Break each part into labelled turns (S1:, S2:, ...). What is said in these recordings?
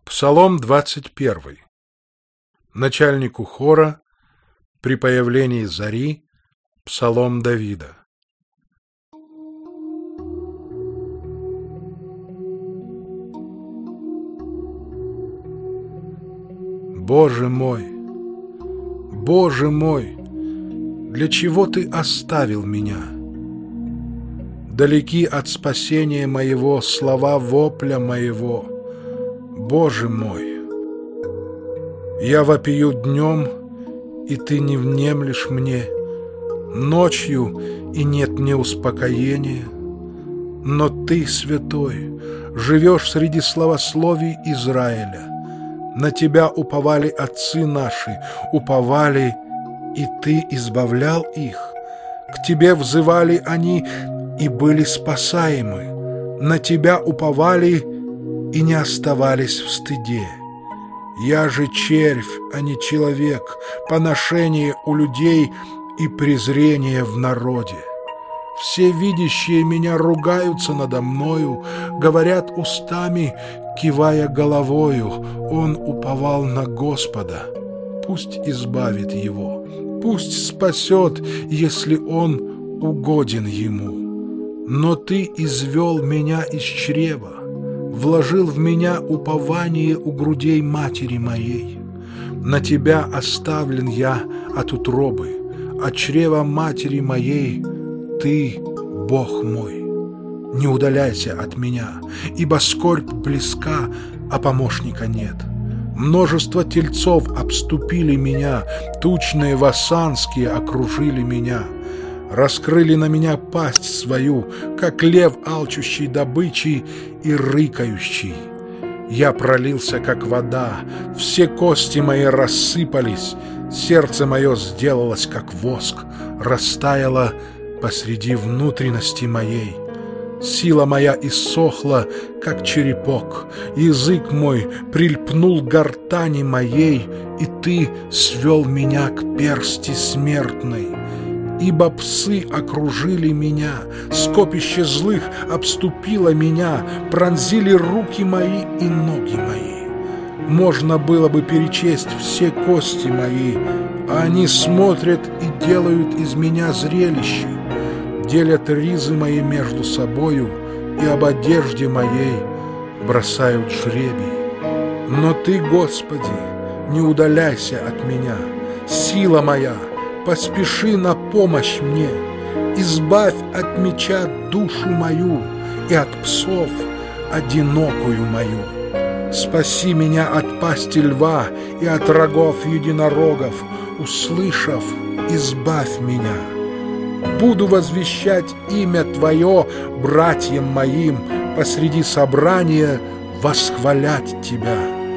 S1: Псалом 21. Начальнику хора при появлении зари. Псалом Давида. Боже мой, для чего Ты оставил меня? Далеки от спасения моего слова вопля моего. Боже мой, я вопию днем, и Ты не внемлешь мне, ночью, и нет мне успокоения. Но Ты, святой, живешь среди славословий Израиля. На Тебя уповали отцы наши, уповали, и Ты избавлял их. К Тебе взывали они, и были спасаемы. На Тебя уповали, и не оставались в стыде. Я же червь, а не человек, поношение у людей и презрение в народе. Все видящие меня ругаются надо мною, говорят устами, кивая головою. Он уповал на Господа, пусть избавит его, пусть спасет, если он угоден ему. Но Ты извел меня из чрева, вложил в меня упование у грудей матери моей. На Тебя оставлен я от утробы, от чрева матери моей. Ты, Бог мой, не удаляйся от меня, ибо скорбь близка, а помощника нет. Множество тельцов обступили меня, тучные вассанские окружили меня. Раскрыли на меня пасть свою, как лев, алчущий добычей и рыкающий. Я пролился, как вода, все кости мои рассыпались, сердце мое сделалось, как воск, растаяло посреди внутренности моей. Сила моя иссохла, как черепок, язык мой прильпнул к гортани моей, и Ты свел меня к персти смертной. Ибо псы окружили меня, скопище злых обступило меня, пронзили руки мои и ноги мои. Можно было бы перечесть все кости мои, а они смотрят и делают из меня зрелище, делят ризы мои между собою и об одежде моей бросают жребий. Но Ты, Господи, не удаляйся от меня, сила моя, поспеши на помощь мне, избавь от меча душу мою и от псов одинокую мою. Спаси меня от пасти льва и от рогов единорогов, услышав, избавь меня. Буду возвещать имя Твое братьям моим, посреди собрания восхвалять Тебя.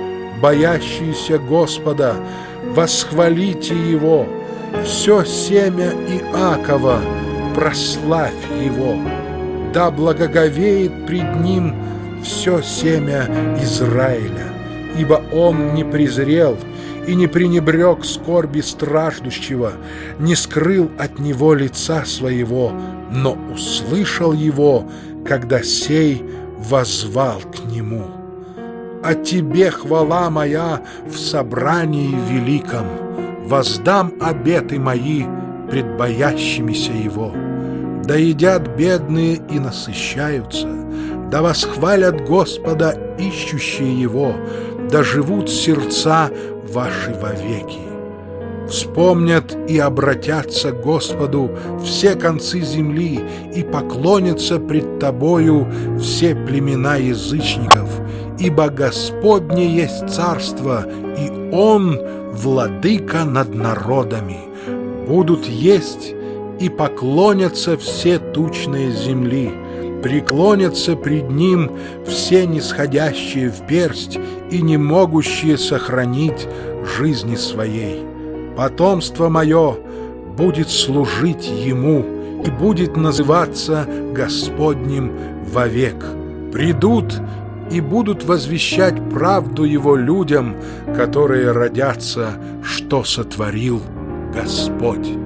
S1: Боящиеся Господа, восхвалите Его. Все семя Иакова, прославь его, да благоговеет пред ним все семя Израиля, ибо он не презрел и не пренебрег скорби страждущего, не скрыл от него лица своего, но услышал его, когда сей воззвал к нему. А Тебе хвала моя в собрании великом, воздам обеты мои пред боящимися Его. Да едят бедные и насыщаются, да восхвалят Господа ищущие Его, да живут сердца ваши вовеки. Вспомнят и обратятся к Господу все концы земли, и поклонятся пред Тобою все племена язычников, ибо Господне есть царство, и Он владыка над народами. Будут есть и поклонятся все тучные земли, преклонятся пред Ним все нисходящие в персть и не могущие сохранить жизни своей. Потомство мое будет служить Ему и будет называться Господним вовек. Придут и будут возвещать правду Его людям, которые родятся, что сотворил Господь.